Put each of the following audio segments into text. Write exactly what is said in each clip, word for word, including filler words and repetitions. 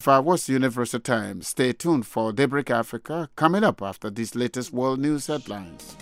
What's Universal Time? Stay tuned for Daybreak Africa coming up after these latest world news headlines.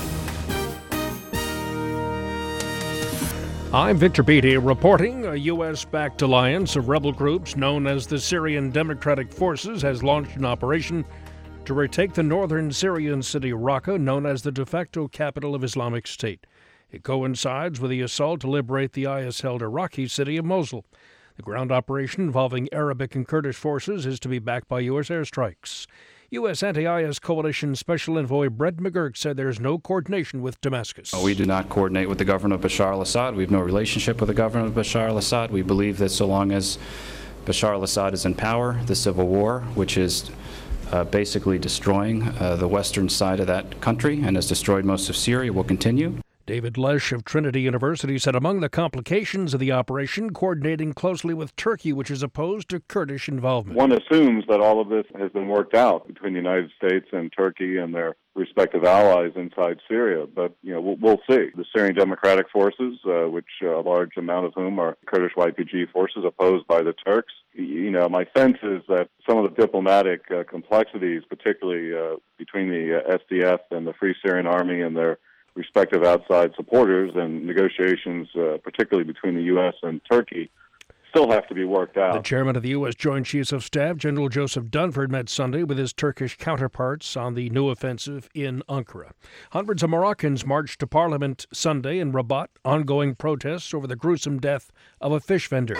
I'm Victor Beatty reporting. A U S-backed alliance of rebel groups known as the Syrian Democratic Forces has launched an operation to retake the northern Syrian city Raqqa, known as the de facto capital of Islamic State. It coincides with the assault to liberate the I S-held Iraqi city of Mosul. The ground operation involving Arabic and Kurdish forces is to be backed by U S airstrikes. U S anti-I S coalition special envoy Brett McGurk said there's no coordination with Damascus. We do not coordinate with the government of Bashar al-Assad. We have no relationship with the government of Bashar al-Assad. We believe that so long as Bashar al-Assad is in power, the civil war, which is uh, basically destroying uh, the western side of that country and has destroyed most of Syria, will continue. David Lesh of Trinity University said among the complications of the operation, coordinating closely with Turkey, which is opposed to Kurdish involvement. One assumes that all of this has been worked out between the United States and Turkey and their respective allies inside Syria, but you know we'll, we'll see. The Syrian Democratic Forces, uh, which uh, a large amount of whom are Kurdish Y P G forces opposed by the Turks. You know, my sense is that some of the diplomatic uh, complexities, particularly uh, between the uh, S D F and the Free Syrian Army and their respective outside supporters and negotiations, uh, particularly between the U S and Turkey, still have to be worked out. The chairman of the U S Joint Chiefs of Staff, General Joseph Dunford, met Sunday with his Turkish counterparts on the new offensive in Ankara. Hundreds of Moroccans marched to Parliament Sunday in Rabat, ongoing protests over the gruesome death of a fish vendor.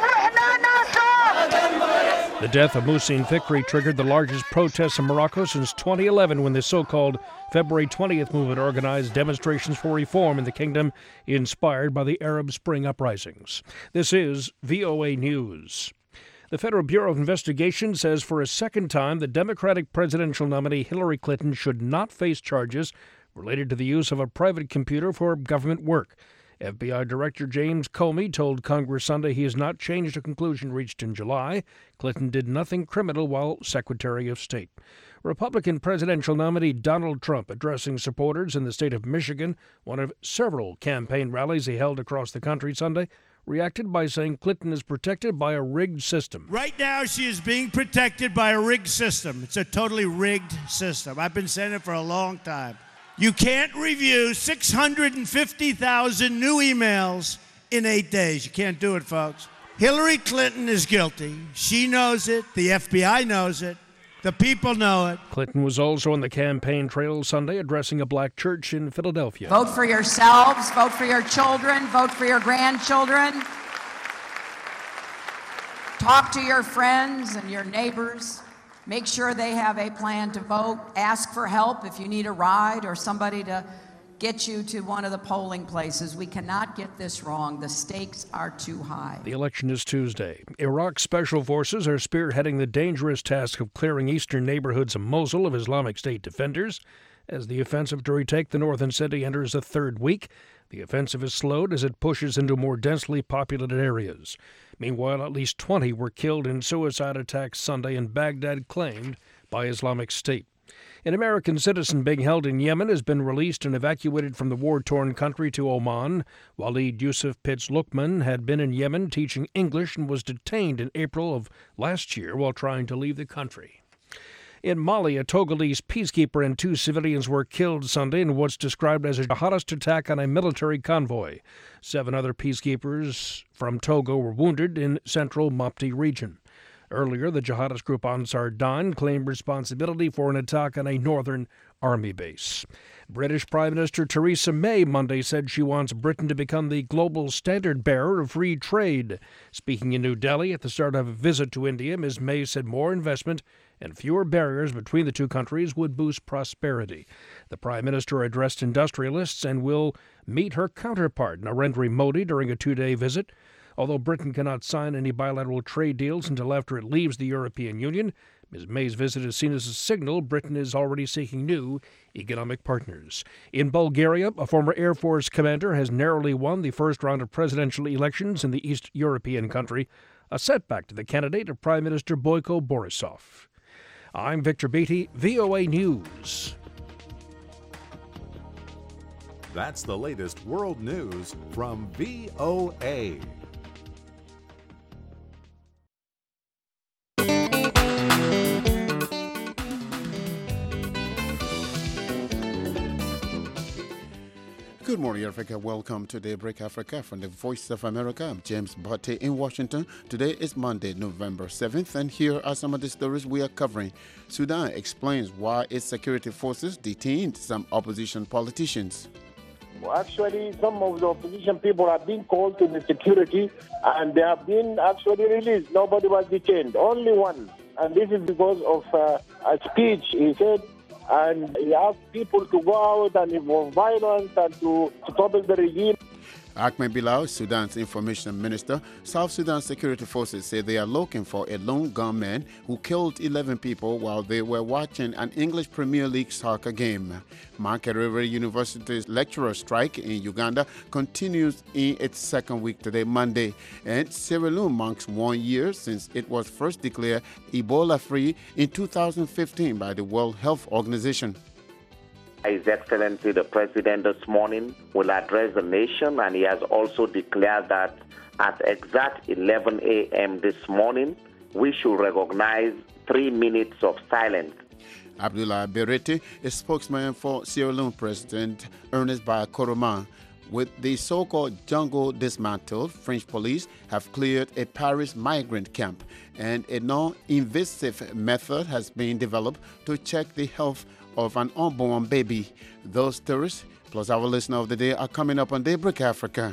The death of Muhsin Fikri triggered the largest protests in Morocco since twenty eleven, when the so-called February twentieth movement organized demonstrations for reform in the kingdom inspired by the Arab Spring uprisings. This is V O A News. The Federal Bureau of Investigation says for a second time the Democratic presidential nominee Hillary Clinton should not face charges related to the use of a private computer for government work. F B I Director James Comey told Congress Sunday he has not changed a conclusion reached in July. Clinton did nothing criminal while Secretary of State. Republican presidential nominee Donald Trump, addressing supporters in the state of Michigan, one of several campaign rallies he held across the country Sunday, reacted by saying Clinton is protected by a rigged system. Right now, she is being protected by a rigged system. It's a totally rigged system. I've been saying it for a long time. You can't review six hundred fifty thousand new emails in eight days. You can't do it, folks. Hillary Clinton is guilty. She knows it. The F B I knows it. The people know it. Clinton was also on the campaign trail Sunday addressing a black church in Philadelphia. Vote for yourselves. Vote for your children. Vote for your grandchildren. Talk to your friends and your neighbors. Make sure they have a plan to vote. Ask for help if you need a ride or somebody to get you to one of the polling places. We cannot get this wrong. The stakes are too high. The election is Tuesday. Iraq's special forces are spearheading the dangerous task of clearing eastern neighborhoods of Mosul of Islamic State defenders. As the offensive to retake the northern city enters a third week, the offensive is slowed as it pushes into more densely populated areas. Meanwhile, at least twenty were killed in suicide attacks Sunday in Baghdad, claimed by Islamic State. An American citizen being held in Yemen has been released and evacuated from the war-torn country to Oman. Waleed Yusuf Pitts Lukman had been in Yemen teaching English and was detained in April of last year while trying to leave the country. In Mali, a Togolese peacekeeper and two civilians were killed Sunday in what's described as a jihadist attack on a military convoy. Seven other peacekeepers from Togo were wounded in central Mopti region. Earlier, the jihadist group Ansar Dine claimed responsibility for an attack on a northern army base. British Prime Minister Theresa May Monday said she wants Britain to become the global standard-bearer of free trade. Speaking in New Delhi at the start of a visit to India, Miz May said more investment and fewer barriers between the two countries would boost prosperity. The Prime Minister addressed industrialists and will meet her counterpart, Narendra Modi, during a two-day visit. Although Britain cannot sign any bilateral trade deals until after it leaves the European Union, Miz May's visit is seen as a signal Britain is already seeking new economic partners. In Bulgaria, a former Air Force commander has narrowly won the first round of presidential elections in the East European country, a setback to the candidate of Prime Minister Boyko Borisov. I'm Victor Beatty, V O A News. That's the latest world news from V O A. Good morning, Africa. Welcome to Daybreak Africa from the Voice of America. I'm James Botte in Washington. Today is Monday, November seventh, and here are some of the stories we are covering. Sudan explains why its security forces detained some opposition politicians. Well, actually, some of the opposition people have been called to the security, and they have been actually released. Nobody was detained, only one. And this is because of uh, a speech he said, and he asked people to go out and involve violence and to, to topple the regime. Ahmed Bilal, Sudan's information minister, South Sudan security forces say they are looking for a lone gunman who killed eleven people while they were watching an English Premier League soccer game. Makerere University's lecturer strike in Uganda continues in its second week today, Monday. And Sierra Leone marks one year since it was first declared Ebola-free in two thousand fifteen by the World Health Organization. His Excellency the President this morning will address the nation, and he has also declared that at exact eleven a.m. this morning, we should recognize three minutes of silence. Abdullah Berete, a spokesman for Sierra Leone President Ernest Bai Koroma. With the so-called jungle dismantled, French police have cleared a Paris migrant camp, and a non-invasive method has been developed to check the health of an unborn baby. Those stories, plus our listener of the day, are coming up on Daybreak Africa.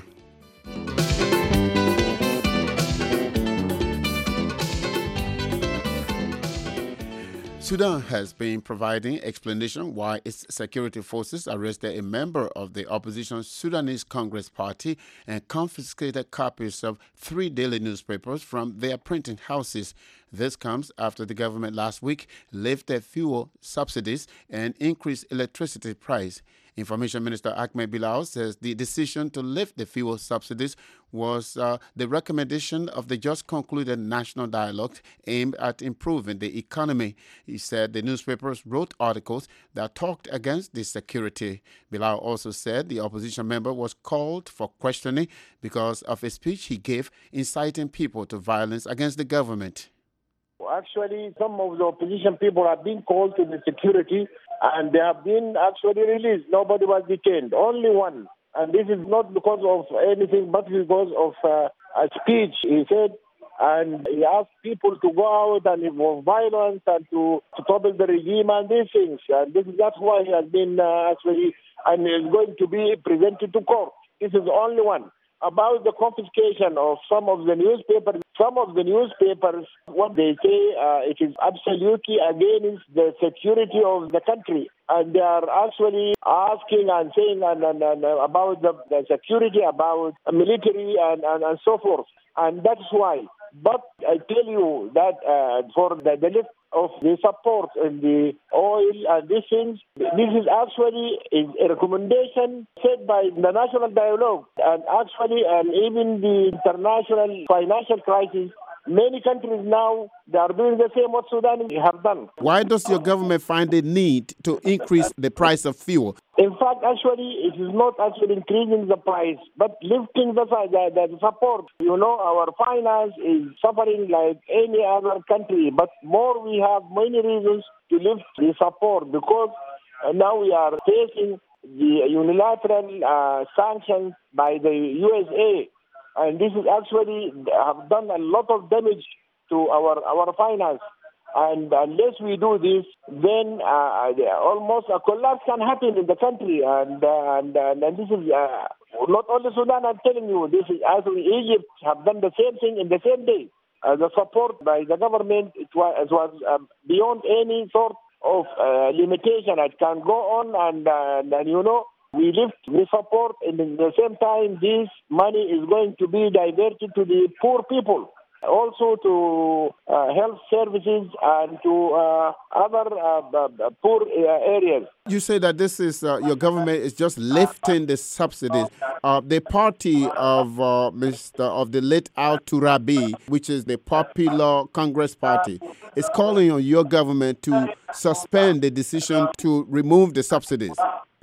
Sudan has been providing explanation why its security forces arrested a member of the opposition Sudanese Congress Party and confiscated copies of three daily newspapers from their printing houses. This comes after the government last week lifted fuel subsidies and increased electricity price. Information Minister Ahmed Bilal says the decision to lift the fuel subsidies was uh, the recommendation of the just concluded national dialogue aimed at improving the economy. He said the newspapers wrote articles that talked against the security. Bilal also said the opposition member was called for questioning because of a speech he gave inciting people to violence against the government. Actually, some of the opposition people have been called to the security, and they have been actually released. Nobody was detained, only one. And this is not because of anything, but because of uh, a speech he said, and he asked people to go out and involve violence and to, to topple the regime and these things. And this is that's why he has been uh, actually, and is going to be presented to court. This is the only one. About the confiscation of some of the newspapers, some of the newspapers, what they say, uh, it is absolutely against the security of the country. And they are actually asking and saying and, and, and about the, the security, about military and, and, and so forth. And that's why. But I tell you that uh, for the, the lift of the support in the oil and these things, this is actually a recommendation set by the National Dialogue. And actually, and even the international financial crisis, many countries now, they are doing the same what Sudan have done. Why does your government find the need to increase the price of fuel? In fact, actually, it is not actually increasing the price, but lifting the, the, the support. You know, our finance is suffering like any other country, but more we have many reasons to lift the support because now we are facing the unilateral uh, sanctions by the U S A. And this is actually have done a lot of damage to our, our finance. And unless we do this, then uh, almost a collapse can happen in the country. And uh, and, uh, and this is uh, not only Sudan, I'm telling you, this is actually Egypt have done the same thing in the same day. Uh, the support by the government, it was, it was uh, beyond any sort of uh, limitation. It can go on and, uh, and, and, you know, we lift the support, and at the same time, this money is going to be diverted to the poor people, also to uh, health services and to uh, other uh, poor uh, areas. You say that this is uh, your government is just lifting the subsidies. Uh, the party of uh, Mister of the late Al Turabi, which is the Popular Congress Party, is calling on your government to suspend the decision to remove the subsidies.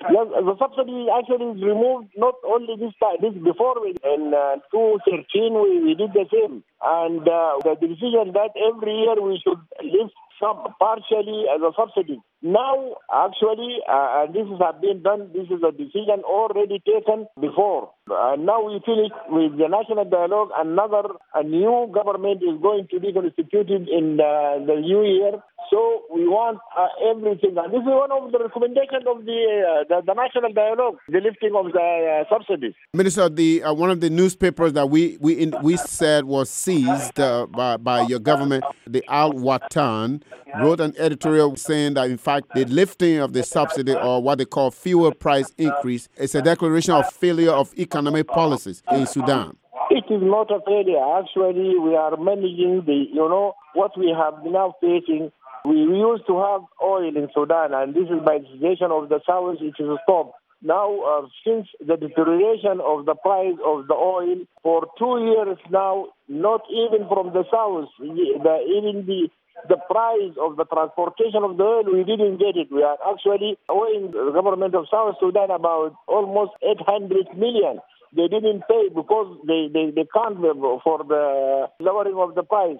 Yes, the subsidy actually is removed not only this time, this before we, in uh, two thousand thirteen we, we did the same. And uh, the decision that every year we should lift some partially as a subsidy. Now, actually, uh, and this has been done, this is a decision already taken before. And uh, now we finish with the national dialogue. Another, a new government is going to be constituted in the, the new year. So we want uh, everything. And this is one of the recommendations of the, uh, the, the national dialogue, the lifting of the uh, subsidies. Minister, the uh, one of the newspapers that we we in, we said was seized uh, by, by your government, the Al Watan, wrote an editorial saying that, in fact, the lifting of the subsidy, or what they call fuel price increase, is a declaration of failure of economic policies in Sudan. It is not a failure. Actually, we are managing the, you know, what we have now facing. We used to have oil in Sudan, and this is by the decision of the South, it is stopped. Now, uh, since the deterioration of the price of the oil for two years now, not even from the South, the, even the the price of the transportation of the oil, we didn't get it. We are actually owing the government of South Sudan about almost eight hundred million. They didn't pay because they, they, they can't for the lowering of the price.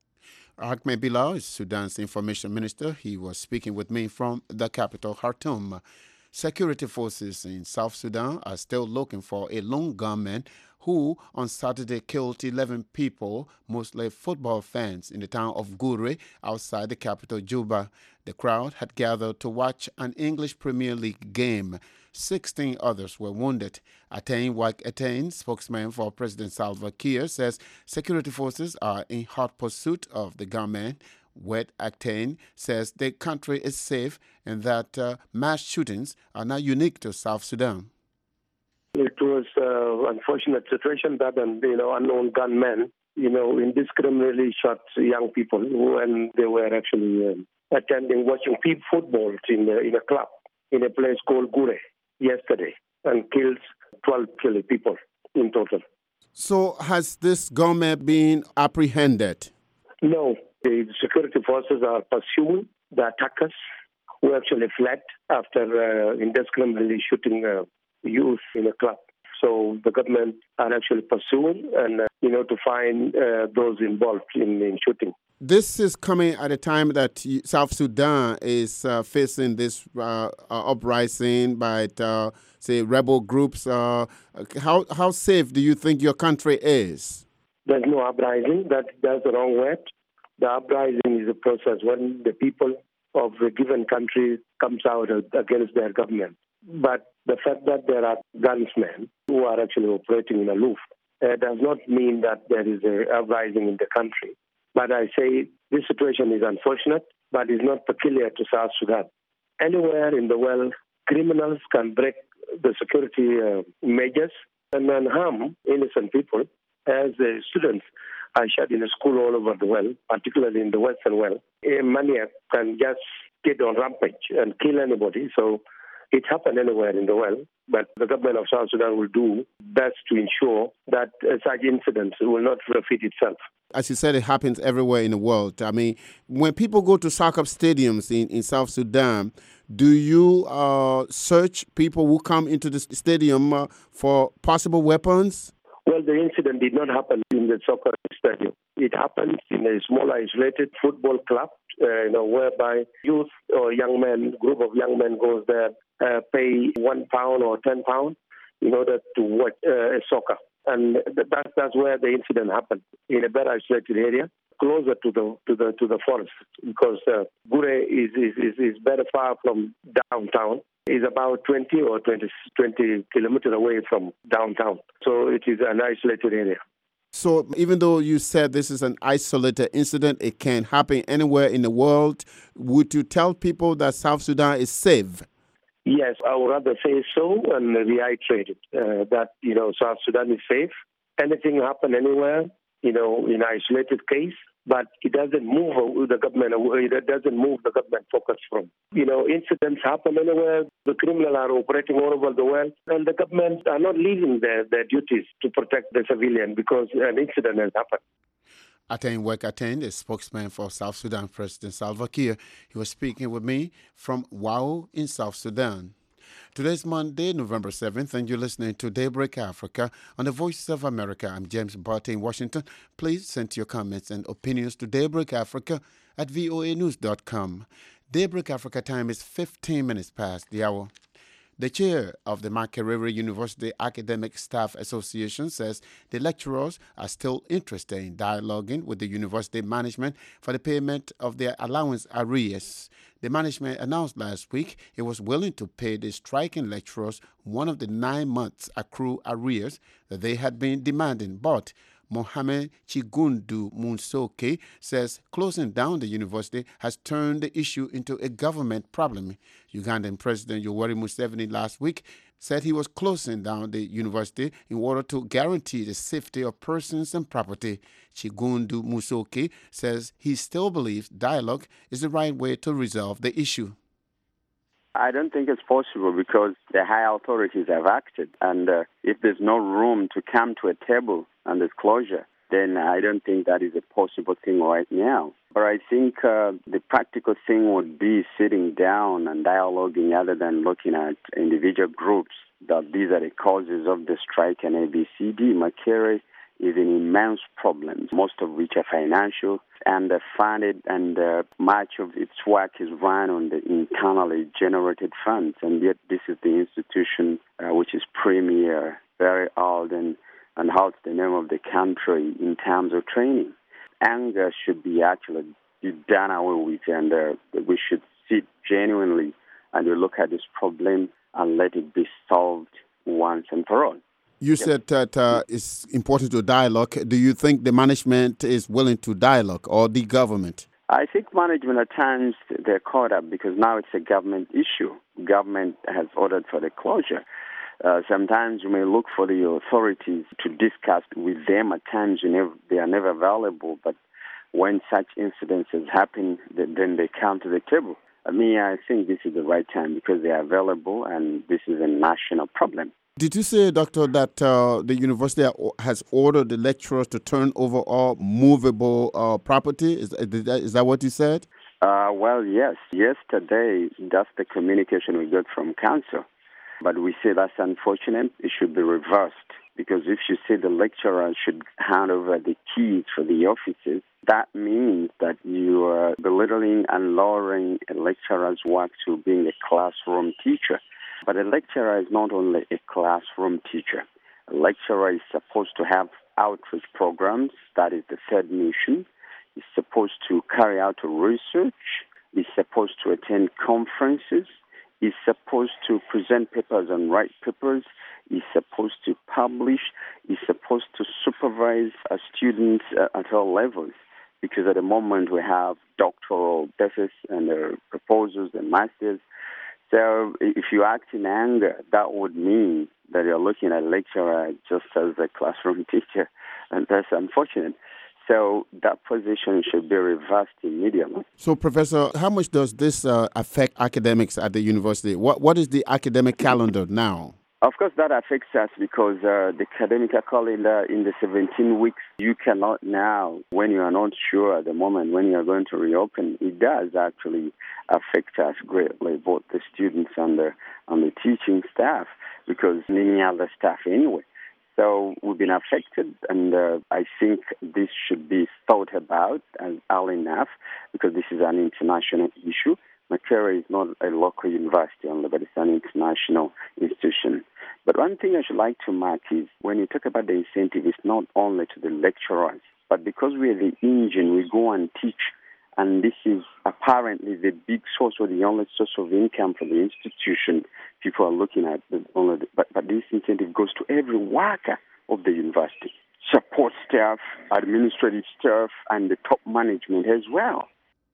Ahmed Bilal is Sudan's information minister. He was speaking with me from the capital, Khartoum. Security forces in South Sudan are still looking for a lone gunman who on Saturday killed eleven people, mostly football fans, in the town of Gure outside the capital, Juba. The crowd had gathered to watch an English Premier League game. sixteen others were wounded. Atain Wak Atain, spokesman for President Salva Kiir, says security forces are in hot pursuit of the gunman. Wet Atain says the country is safe and that uh, mass shootings are not unique to South Sudan. It was an uh, unfortunate situation that an you know, unknown gunmen, you know, indiscriminately shot young people when they were actually um, attending, watching football in a, in a club in a place called Gure yesterday, and killed twelve people in total. So has this gunman been apprehended? No. The security forces are pursuing the attackers who actually fled after uh, indiscriminately shooting uh, youth in a club. So the government are actually pursuing and, uh, you know, to find uh, those involved in, in shooting. This is coming at a time that South Sudan is uh, facing this uh, uh, uprising by, uh, say, rebel groups. Uh, how how safe do you think your country is? There's no uprising. That, that's the wrong word. The uprising is a process when the people of a given country comes out against their government. But the fact that there are gunsmen who are actually operating in aloof uh, does not mean that there is a uprising in the country. But I say this situation is unfortunate, but is not peculiar to South Sudan. Anywhere in the world, criminals can break the security uh, measures and then harm innocent people, as the students are shot in a school all over the world, particularly in the Western world. A maniac can just get on rampage and kill anybody. So it happens anywhere in the world, but the government of South Sudan will do best to ensure that uh, such incidents will not repeat itself. As you said, it happens everywhere in the world. I mean, when people go to soccer stadiums in, in South Sudan, do you uh, search people who come into the stadium uh, for possible weapons? Well, the incident did not happen in the soccer stadium. It happened in a small, isolated football club, uh, you know, whereby youth or young men, group of young men goes there, uh, pay one pound or ten pounds in order to watch uh, soccer. And that's that's where the incident happened, in a very isolated area, closer to the to the to the forest, because uh, Gure is, is is is very far from downtown. It's about twenty or twenty, twenty kilometers away from downtown. So it is an isolated area. So even though you said this is an isolated incident, it can happen anywhere in the world, would you tell people that South Sudan is safe? Yes, I would rather say so and reiterate it, uh, that, you know, South Sudan is safe. Anything happen anywhere, you know, in an isolated case, but it doesn't move the government away. It doesn't move the government focus from. You know, incidents happen anywhere. The criminals are operating all over the world, and the government are not leaving their, their duties to protect the civilian because an incident has happened. Atain Wak Atain, the spokesman for South Sudan President Salva Kiir. He was speaking with me from Wau in South Sudan. Today's Monday, November seventh, and you're listening to Daybreak Africa on the Voices of America. I'm James Barty in Washington. Please send your comments and opinions to Daybreak Africa at voa news dot com. Daybreak Africa time is fifteen minutes past the hour. The chair of the Makerere University Academic Staff Association says the lecturers are still interested in dialoguing with the university management for the payment of their allowance arrears. The management announced last week it was willing to pay the striking lecturers one of the nine months accrued arrears that they had been demanding, but Mohamed Chigundu Munsoke says closing down the university has turned the issue into a government problem. Ugandan President Yoweri Museveni last week said he was closing down the university in order to guarantee the safety of persons and property. Chigundu Munsoke says he still believes dialogue is the right way to resolve the issue. I don't think it's possible because the high authorities have acted, and uh, if there's no room to come to a table and there's closure, then I don't think that is a possible thing right now. But I think uh, the practical thing would be sitting down and dialoguing other than looking at individual groups, that these are the causes of the strike and A B C D. Makerere is an immense problem, most of which are financial, underfunded, and uh, much of its work is run on the internally generated funds. And yet this is the institution uh, which is premier, very old, and, and holds the name of the country in terms of training. Anger should be actually be done away with, and uh, we should sit genuinely and look at this problem and let it be solved once and for all. You said that uh, it's important to dialogue. Do you think the management is willing to dialogue, or the government? I think management at times they're caught up because now it's a government issue. Government has ordered for the closure. Uh, sometimes you may look for the authorities to discuss with them. At times you never, they are never available, but when such incidences happen, then they come to the table. I mean, I think this is the right time because they are available and this is a national problem. Did you say, Doctor, that uh, the university has ordered the lecturers to turn over all movable uh, property? Is, is that what you said? Uh, well, yes. Yesterday, that's the communication we got from council. But we say that's unfortunate. It should be reversed. Because if you say the lecturers should hand over the keys for the offices, that means that you are belittling and lowering a lecturer's work to being a classroom teacher. But a lecturer is not only a classroom teacher. A lecturer is supposed to have outreach programs. That is the third mission. He's supposed to carry out research. He's supposed to attend conferences. He's supposed to present papers and write papers. He's supposed to publish. He's supposed to supervise our students at all levels. Because at the moment we have doctoral theses and uh, proposals and masters. So if you act in anger, that would mean that you're looking at a lecturer just as a classroom teacher, and that's unfortunate. So that position should be reversed immediately. So, Professor, how much does this uh, affect academics at the university? What What is the academic calendar now? Of course, that affects us because uh, the academic calendar in the seventeen weeks, you cannot now, when you are not sure at the moment when you are going to reopen, it does actually affect us greatly, both the students and the, and the teaching staff, because many other staff anyway. So we've been affected, and uh, I think this should be thought about as early enough because this is an international issue. Makerere is not a local university only, but it's an international institution. But one thing I should like to mark is when you talk about the incentive, it's not only to the lecturers, but because we are the engine, we go and teach, and this is apparently the big source or the only source of income for the institution. People are looking at the only, the, but, but this incentive goes to every worker of the university, support staff, administrative staff, and the top management as well.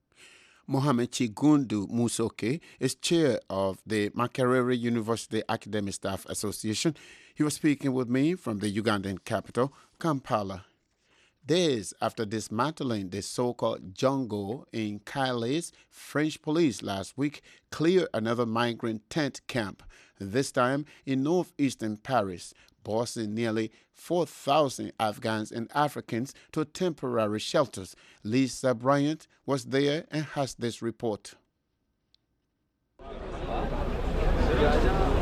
Mohamed Chigundu Munsoke is chair of the Makerere University Academic Staff Association. He was speaking with me from the Ugandan capital, Kampala. Days after dismantling the so-called jungle in Calais, French police last week cleared another migrant tent camp, this time in northeastern Paris, busing nearly four thousand Afghans and Africans to temporary shelters. Lisa Bryant was there and has this report.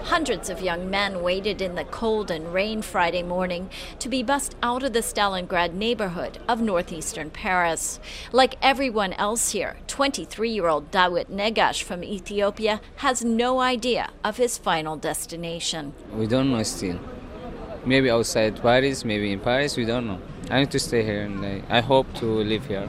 Hundreds of young men waited in the cold and rain Friday morning to be bussed out of the Stalingrad neighborhood of northeastern Paris. Like everyone else here, twenty-three-year-old Dawit Negash from Ethiopia has no idea of his final destination. We don't know still. Maybe outside Paris, maybe in Paris, we don't know. I need to stay here and I, I hope to live here.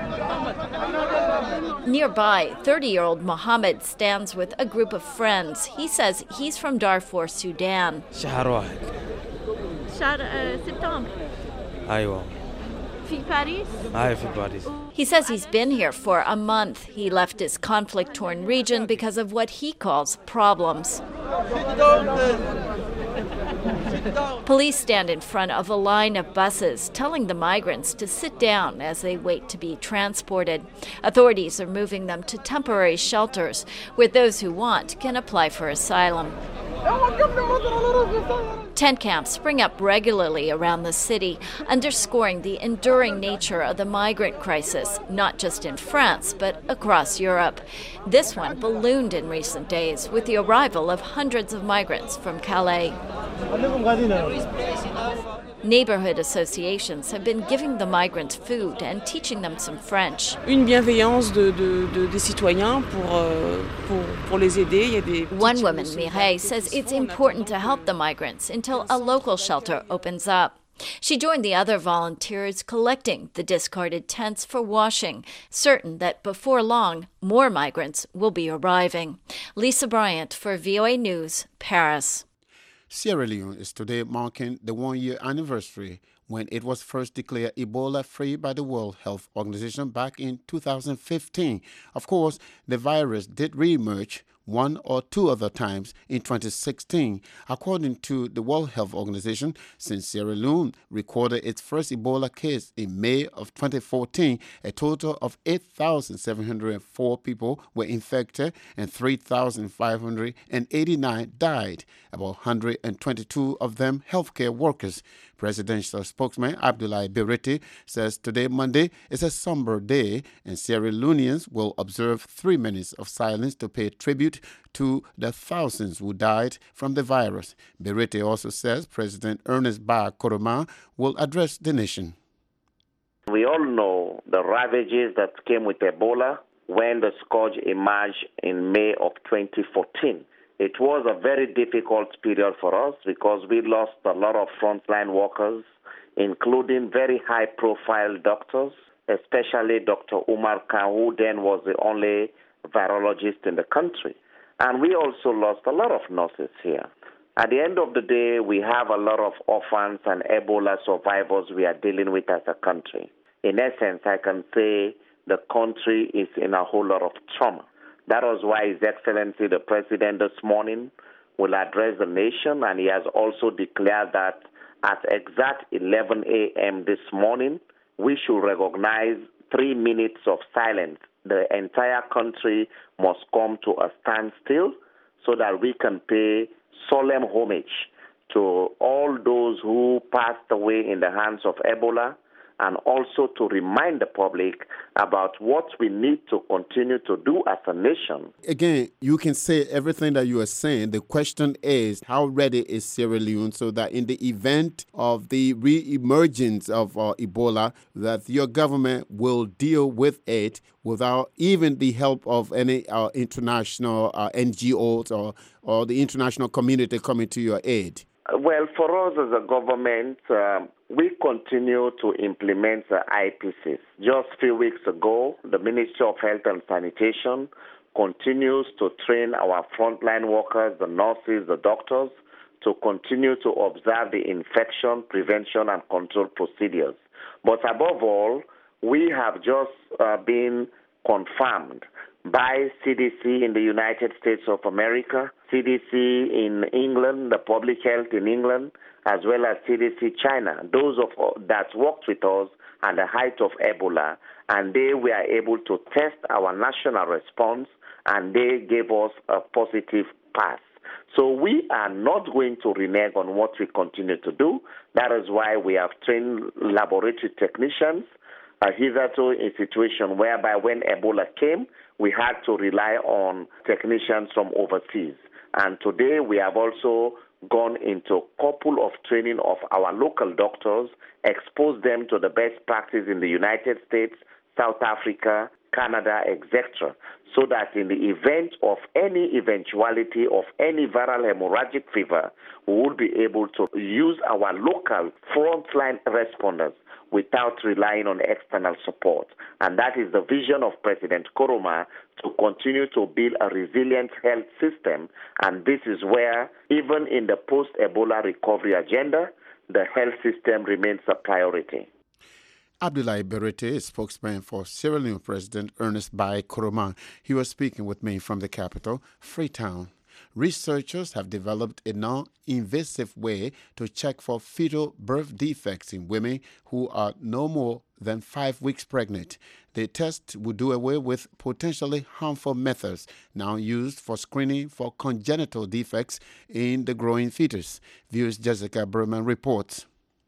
Nearby, thirty-year-old Mohammed stands with a group of friends. He says he's from Darfur, Sudan. شهر واحد. شهر سبتمبر. أيوة. في باريس? أي في باريس. He says he's been here for a month. He left his conflict-torn region because of what he calls problems. Police stand in front of a line of buses, telling the migrants to sit down as they wait to be transported. Authorities are moving them to temporary shelters, where those who want can apply for asylum. Tent camps spring up regularly around the city, underscoring the enduring nature of the migrant crisis, not just in France, but across Europe. This one ballooned in recent days with the arrival of hundreds of migrants from Calais. Neighborhood associations have been giving the migrants food and teaching them some French. Une bienveillance de, de, de, des citoyens pour, euh, pour, pour les aider. Il y a des One woman, Mireille, says it's important to help the migrants until a local shelter opens up. She joined the other volunteers collecting the discarded tents for washing, certain that before long, more migrants will be arriving. Lisa Bryant for V O A News, Paris. Sierra Leone is today marking the one-year anniversary when it was first declared Ebola-free by the World Health Organization back in two thousand fifteen. Of course, the virus did re-emerge one or two other times in twenty sixteen. According to the World Health Organization, since Sierra Leone recorded its first Ebola case in May of twenty fourteen, a total of eight thousand seven hundred four people were infected and three thousand five hundred eighty-nine died, about one hundred twenty-two of them healthcare workers. Presidential spokesman Abdoulaye Berete says today, Monday, is a somber day and Sierra Leoneans will observe three minutes of silence to pay tribute to the thousands who died from the virus. Berete also says President Ernest Bai Koroma will address the nation. We all know the ravages that came with Ebola when the scourge emerged in May of twenty fourteen. It was a very difficult period for us because we lost a lot of frontline workers, including very high-profile doctors, especially Doctor Umar Khan, who then was the only virologist in the country. And we also lost a lot of nurses here. At the end of the day, we have a lot of orphans and Ebola survivors we are dealing with as a country. In essence, I can say the country is in a whole lot of trauma. That was why His Excellency the President this morning will address the nation, and he has also declared that at exact eleven a.m. this morning, we should recognize three minutes of silence. The entire country must come to a standstill so that we can pay solemn homage to all those who passed away in the hands of Ebola, and also to remind the public about what we need to continue to do as a nation. Again, you can say everything that you are saying. The question is, how ready is Sierra Leone so that in the event of the re-emergence of uh, Ebola, that your government will deal with it without even the help of any uh, international uh, N G Os or, or the international community coming to your aid? Well, for us as a government, um, we continue to implement the I P Cs. Just a few weeks ago, the Ministry of Health and Sanitation continues to train our frontline workers, the nurses, the doctors, to continue to observe the infection prevention and control procedures. But above all, we have just uh, been confirmed by C D C in the United States of America, C D C in England, the public health in England, as well as C D C China, those of that worked with us at the height of Ebola, and they were able to test our national response, and they gave us a positive pass. So we are not going to renege on what we continue to do. That is why we have trained laboratory technicians. Uh, hitherto, a situation whereby when Ebola came, we had to rely on technicians from overseas. And today we have also gone into a couple of training of our local doctors, exposed them to the best practice in the United States, South Africa, Canada, et cetera, so that in the event of any eventuality of any viral hemorrhagic fever, we will be able to use our local frontline responders without relying on external support. And that is the vision of President Koroma, to continue to build a resilient health system. And this is where, even in the post-Ebola recovery agenda, the health system remains a priority. Abdoulaye Berete is spokesman for Sierra Leone President Ernest Bai Koroma. He was speaking with me from the capital, Freetown. Researchers have developed a non-invasive way to check for fetal birth defects in women who are no more than five weeks pregnant. The test would do away with potentially harmful methods now used for screening for congenital defects in the growing fetus. Viewers Jessica Berman reports.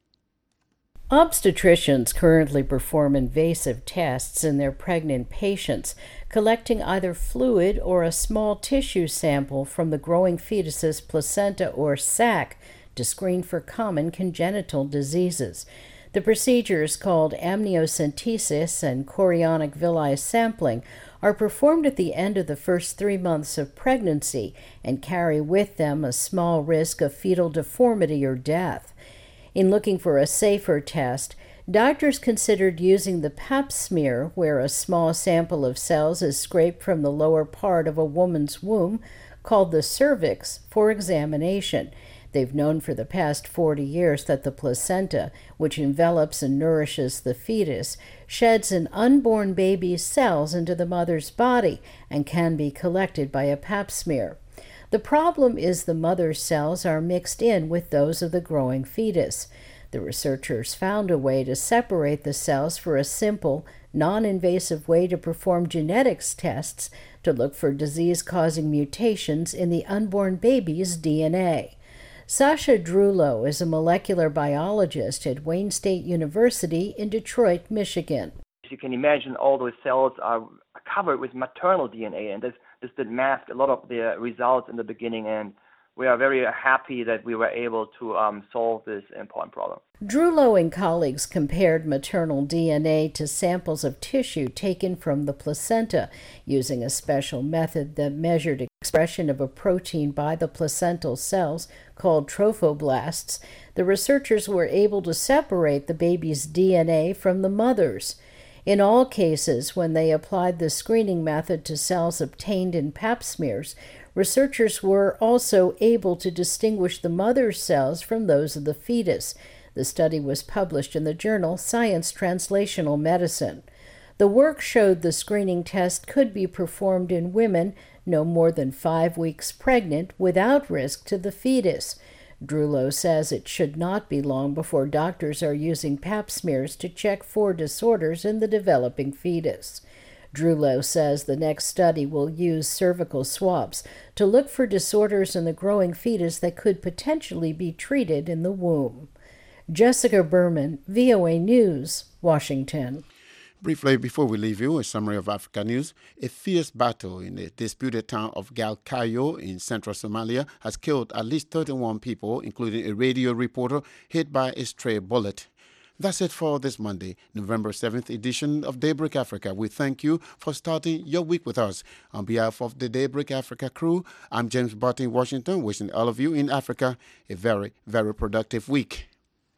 Obstetricians currently perform invasive tests in their pregnant patients, collecting either fluid or a small tissue sample from the growing fetus's placenta or sac to screen for common congenital diseases. The procedures, called amniocentesis and chorionic villi sampling, are performed at the end of the first three months of pregnancy and carry with them a small risk of fetal deformity or death. In looking for a safer test, doctors considered using the pap smear, where a small sample of cells is scraped from the lower part of a woman's womb, called the cervix, for examination. They've known for the past forty years that the placenta, which envelops and nourishes the fetus, sheds an unborn baby's cells into the mother's body and can be collected by a pap smear. The problem is the mother's cells are mixed in with those of the growing fetus. The researchers found a way to separate the cells for a simple, non-invasive way to perform genetics tests to look for disease-causing mutations in the unborn baby's D N A. Sasha Drulow is a molecular biologist at Wayne State University in Detroit, Michigan. As you can imagine, all those cells are covered with maternal D N A, and this, this did mask a lot of the results in the beginning, and we are very happy that we were able to um, solve this important problem. Drulow and colleagues compared maternal D N A to samples of tissue taken from the placenta using a special method that measured expression of a protein by the placental cells called trophoblasts. The researchers were able to separate the baby's D N A from the mother's. In all cases, when they applied the screening method to cells obtained in pap smears, researchers were also able to distinguish the mother's cells from those of the fetus. The study was published in the journal Science Translational Medicine. The work showed the screening test could be performed in women no more than five weeks pregnant without risk to the fetus. Drulow says it should not be long before doctors are using pap smears to check for disorders in the developing fetus. Drulow says the next study will use cervical swabs to look for disorders in the growing fetus that could potentially be treated in the womb. Jessica Berman, V O A News, Washington. Briefly, before we leave you, a summary of Africa news. A fierce battle in the disputed town of Galkayo in central Somalia has killed at least thirty-one people, including a radio reporter hit by a stray bullet. That's it for this Monday, November seventh edition of Daybreak Africa. We thank you for starting your week with us. On behalf of the Daybreak Africa crew, I'm James Butt in Washington, wishing all of you in Africa a very, very productive week.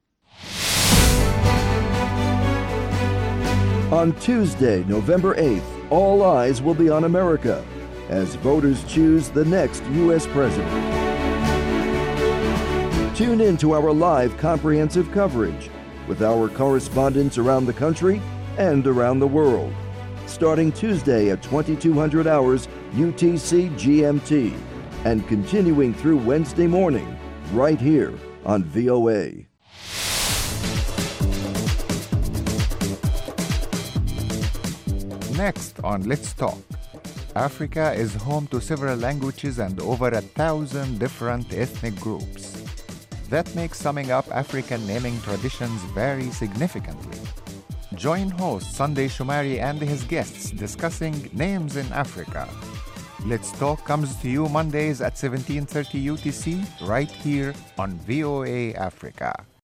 On Tuesday, November eighth, all eyes will be on America as voters choose the next U S president. Tune in to our live comprehensive coverage with our correspondents around the country and around the world, starting Tuesday at twenty-two hundred hours U T C G M T and continuing through Wednesday morning right here on V O A. Next on Let's Talk, Africa is home to several languages and over a thousand different ethnic groups. That makes summing up African naming traditions very significantly. Join host Sunday Shumari and his guests discussing names in Africa. Let's Talk comes to you Mondays at seventeen thirty U T C, right here on V O A Africa.